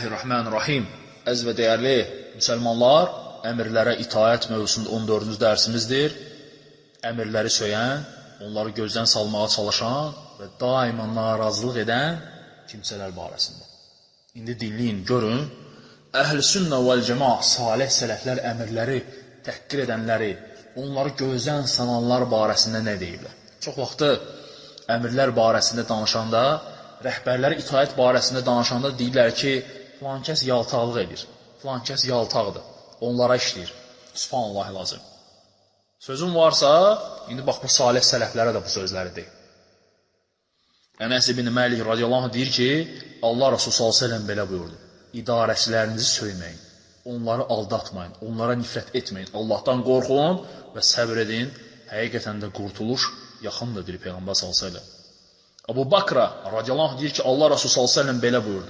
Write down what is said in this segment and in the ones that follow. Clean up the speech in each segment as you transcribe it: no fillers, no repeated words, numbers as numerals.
Bismillahirrahmanirrahim. Əziz və dəyərli müsəlmanlar, əmirlərə itaət mövzusunda 14-cü dərsimizdir. Əmirləri söyən, onları gözdən salmağa çalışan və daima narazılıq edən kimsələr barəsində. İndi dinləyin, görün, Əhl-i Sünnə vəl-Cəmaə, salih sələflər əmirləri təhqir edənləri, onları gözdən salanlar barəsində nə deyirlər? Çox vaxtı əmirlər barəsində danışanda, rəhbərləri itaət barəsində danışanda deyirlər ki, filan kəs yaltaqlıq edir, filan kəs yaltaqdır, onlara işləyir. Subhanallah lazım. Sözüm varsa, indi bax bu salih sələflərə də bu sözləri deyil. Ənəs ibn Məlik radiyallahu anh deyir ki, Allah Resulü s.ə.v belə buyurdu, idarəçilərinizi söyməyin, onları aldatmayın, onlara nifrət etməyin, Allahdan qorxun və səbr edin, həqiqətən də qurtuluş yaxındır, deyir Peyğəmbər s.ə.v. Əbu Bakra radiyallahu anh deyir ki, Allah Resulü s.ə.v belə buyurdu,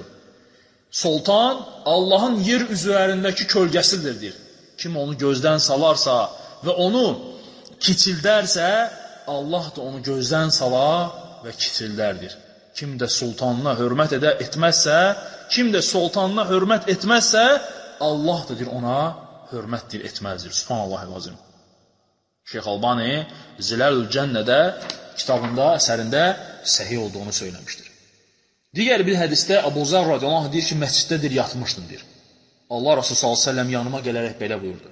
Sultan Allahın yer üzərindəki kölgəsidir, deyir. Kim onu gözdən salarsa və onu kiçildərsə, Allah da onu gözdən salar və kiçildərdir. Kim də sultanına hörmət etməzsə, kim də sultanına hörmət etməzsə, Allah da deyir, ona hörmətdir, etməzdir. Subhanallah lazım. Şeyx Albani Ziləlül Cənnədə kitabında, əsərində səhih olduğunu söyləmişdir. Digər bir hədisdə Əbu Zər radiyallahu anh deyir ki, məsciddədir, yatmışdım, deyir. Allah Resulü s.ə.v yanıma gələrək belə buyurdu.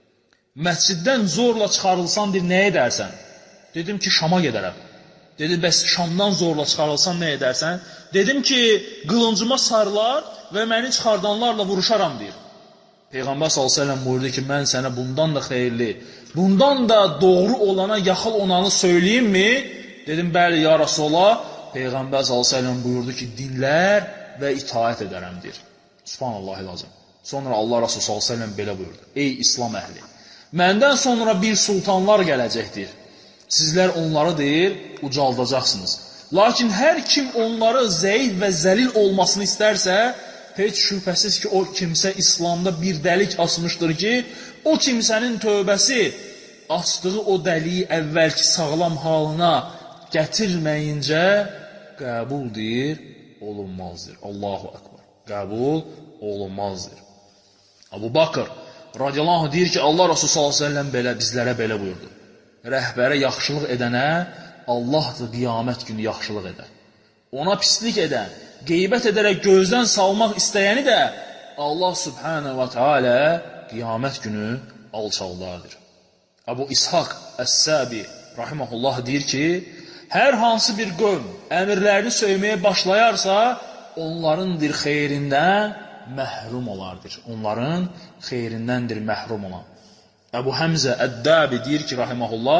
Məsciddən zorla çıxarılsan, deyir, nə edərsən? Dedim ki, Şama gedərəm. Dedi, bəs Şamdan zorla çıxarılsan, nə edərsən? Dedim ki, qılıncıma sarılar və məni çıxardanlarla vuruşaram, deyir. Peyğəmbər s.ə.v buyurdu ki, mən sənə bundan da xeyirli, bundan da doğru olana, yaxıl olanı söyləyim mi? Dedim, bəli, ya Rasulallah. Peyğəmbər s.ə.v buyurdu ki, dinlər və itaət edərəm, deyir. Subhanallah lazım. Sonra Allah Resulü s.ə.v belə buyurdu. Ey İslam əhli, məndən sonra bir sultanlar gələcəkdir. Sizlər onları deyir, ucaldacaqsınız. Lakin hər kim onları zəif və zəlil olmasını istərsə, heç şübhəsiz ki, o kimsə İslamda bir dəlik açmışdır ki, o kimsənin tövbəsi açdığı o dəliyi əvvəlki sağlam halına gətirməyincə qəbul deyir, olunmazdır. Allahu Akbar. Qəbul olunmazdır. Əbu Bakır radiyallahu anh deyir ki, Allah Resulü s.ə.v bizlərə belə buyurdu. Rəhbərə yaxşılıq edənə Allah da qiyamət günü yaxşılıq edər. Ona pislik edən, qeybət edərək gözdən salmaq istəyəni də Allah subhanə və teala qiyamət günü alçaldardır. Əbu İshaq Əs-Səbi rahiməhullah deyir ki, hər hansı bir qövm əmirlərini söyməyə başlayarsa, onların bir xeyrindən məhrum olardır. Onların xeyrindəndir məhrum olan. Əbu Həmzə Əd-Dəbi deyir ki, rahiməhullah,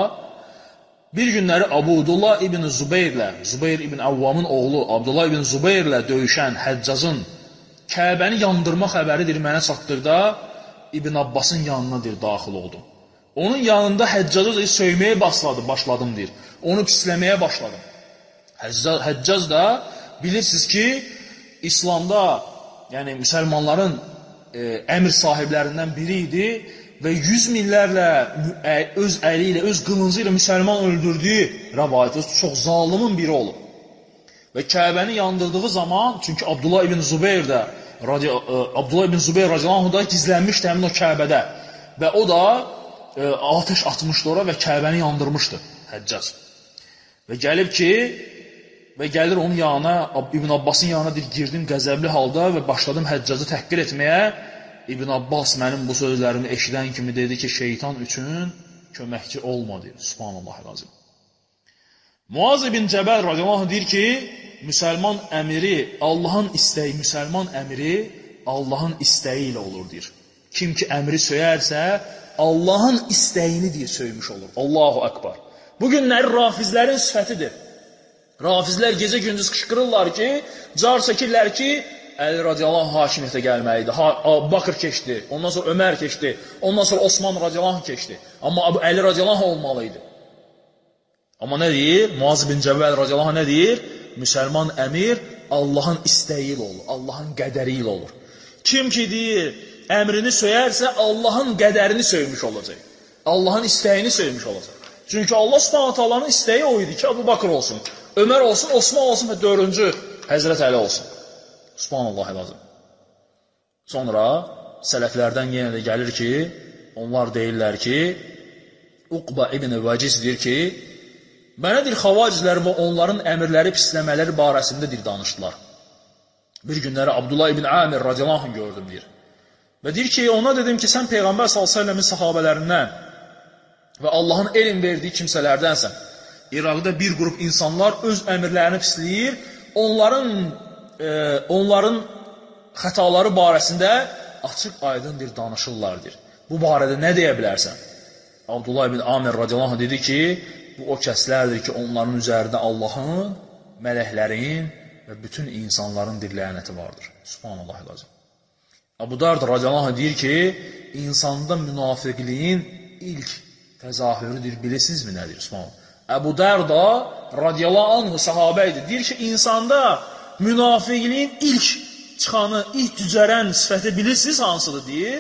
bir günləri Abdullah ibn Zübeyrlə, Zübeyr ibn Avvamın oğlu Abdullah ibn Zübeyrlə döyüşən Həccacın Kəbəni yandırma xəbəridir mənə çatdıqda İbn Abbasın yanına daxil oldum. Onun yanında Həccacı söyməyə başladım, deyir. Onu pisləməyə başladım. Həccac da bilirsiniz ki, İslamda, yəni müsəlmanların əmr sahiblərindən biri idi və 100 minlərlə öz əli ilə, öz qılıncı ilə müsəlman öldürdüyü rəvayət, çox zalimin biri olub. Və Kəbəni yandırdığı zaman, çünki Abdullah ibn Zübeyr radiyallahu anh da gizlənmişdi həmin o Kəbədə və o da ateş atmışdı ora və Kəbəni yandırmışdı Həccac. Və gəlir onun yanına, İbn Abbasın yanına girdim qəzəbli halda və başladım Həccacı təhqir etməyə. İbn Abbas mənim bu sözlərimi eşidən kimi dedi ki, şeytan üçün köməkçi olma, deyir. Subhanallah lazım. Muaz ibn Cəbəl radiyallahu anh deyir ki, müsəlman əmiri Allahın istəyi ilə olur, deyir. Kim ki əmri söyərsə, Allahın istəyini deyir, söymüş olur. Allahu Akbar. Bugünləri rafizlərin sifətidir. Rafizlər gecə gündüz qışqırırlar ki, car çəkirlər ki, Əli radiyallahu hakimiyyətə gəlməlidir. Əbu Bakır keçdi, ondan sonra Ömər keçdi, ondan sonra Osman radiyallahu keçdi. Amma Əli radiyallahu olmalıydı. Amma nə deyir? Muaz bin Cəbəl radiyallahu nə deyir? Müsəlman əmir Allahın istəyi ilə olur, Allahın qədəri ilə olur. Kim ki deyir, əmrini söyərsə Allahın qədərini söymüş olacaq. Allahın istəyini söymüş olacaq. Çünki Allah subhanahu taalanın istəyi o idi ki, Əbu Bakır olsun, Ömər olsun, Osman olsun və 4-cü Həzrət Əli olsun. Subhanallah lazım. Sonra sələflərdən yenə də gəlir ki, onlar deyirlər ki, Uqba ibn Vəciz deyir ki, mənə deyir, xavacizlər və onların əmirləri, pisləmələri barəsində deyir, danışdılar. Bir günləri Abdullah ibn Amir radiyallahu anh gördüm, deyir. Və deyir ki, ona dedim ki, sən Peyğəmbər s.ə.v-in sahabələrindən və Allahın elm verdiyi kimsələrdənsən. İraqda bir qrup insanlar öz əmirlərini pisləyir, onların xətaları barəsində açıq aydındır, danışırlardır. Bu barədə nə deyə bilərsən? Abdullah ibn Amir radiyallahu anh dedi ki, bu o kəslərdir ki, onların üzərində Allahın, mələklərin və bütün insanların lənəti vardır. Subhanallah lazım. Əbu Dərd radiyallahu anh deyir ki, insanda münafiqliyin ilk təzahürüdür, bilirsinizmi nədir? Subhanallah. Əbu Dərda radiyallahu anh sahabə idi. Deyir ki, insanda münafiqliyin ilk çıxanı, ilk düzərən sifəti bilirsiniz hansıdır deyir.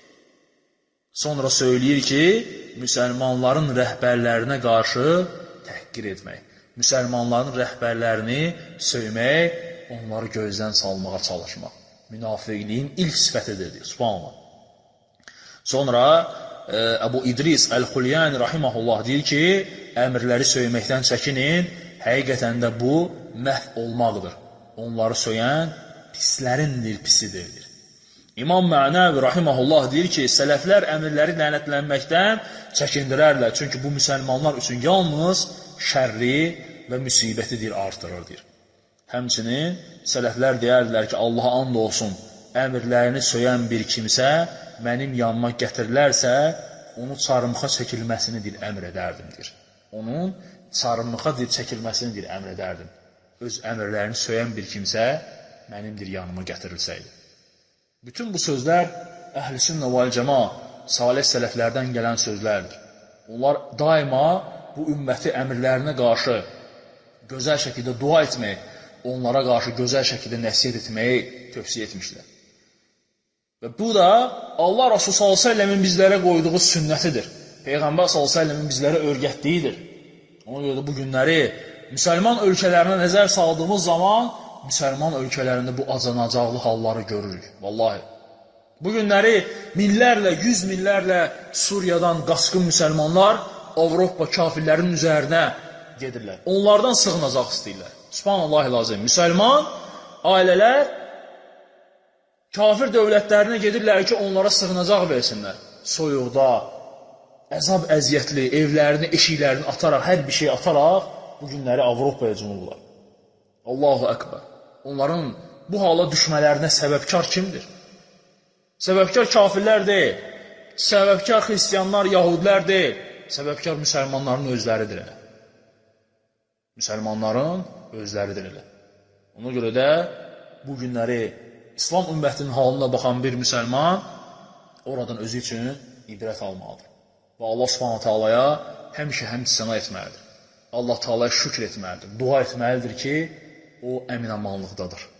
Sonra söyləyir ki, müsəlmanların rəhbərlərinə qarşı təhqir etmək, müsəlmanların rəhbərlərini söymək, onları gözdən salmağa çalışmaq. Münafiqliyin ilk sifətidir deyir. Subhanallah. Sonra Əbu İdris Əl-Xulyani rahiməhullah deyir ki, əmrləri söyməkdən çəkinin, həqiqətən də bu məhv olmaqdır. Onları söyən pislərin pisidir. İmam Mə'nəvi rahiməhullah deyir ki, sələflər əmirləri lənətlənməkdən çəkindirərlər. Çünki bu müsəlmanlar üçün yalnız şərri və müsibətidir, artırır. Həmçinin sələflər deyərdilər ki, Allaha and olsun, əmirlərini söyən bir kimsə mənim yanıma gətirilərsə, onu çarmıxa çəkilməsini əmr edərdim. Onun çarmıxa çəkilməsini əmr edərdim. Öz əmrlərini söyən bir kimsə mənimdir yanıma gətirilsəydi. Bütün bu sözlər Əhl-i-Sünnə vəl-Cəma, salih sələflərdən gələn sözlərdir. Onlar daima bu ümməti əmrlərinə qarşı gözəl şəkildə dua etmək, onlara qarşı gözəl şəkildə nəsiyyət etməyi tövsiyə etmişlər. Və bu da Allah Rasulü s.ə.v-in bizlərə qoyduğu sünnətidir. Peyğəmbər s.ə.v-in bizlərə öyrətdiyidir. Ona görə də bu günləri müsəlman ölkələrinə nəzər saldığımız zaman müsəlman ölkələrində bu acınacaqlı halları görürük. Vallahi. Bu günləri minlərlə, yüz minlərlə Suriyadan qaçqın müsəlmanlar Avropa kafirlərin üzərinə gedirlər. Onlardan sığınacaq istəyirlər. Subhanallah lazım. Müsəlman ailələr kafir dövlətlərinə gedirlər ki, onlara sığınacaq versinlər. Soyuqda, əzab əziyyətli, evlərini, eşiklərini ataraq, hər bir şey ataraq bu günləri Avropaya cumurlar. Allahu Ekber. Onların bu hala düşmələrinə səbəbkar kimdir? Səbəbkar kafirlər deyil, səbəbkar xristiyanlar, yahudlər deyil, səbəbkar müsəlmanların özləridir elə. Müsəlmanların özləridir elə. Ona görə də bu günləri İslam ümmətinin halına baxan bir müsəlman oradan özü üçün ibrət almalıdır. Və Allah subhanahu ta'alaya həmişə həmd sənə etməlidir. Allah ta'alaya şükür etməlidir. Dua etməlidir ki, o əmin-amanlıqdadır.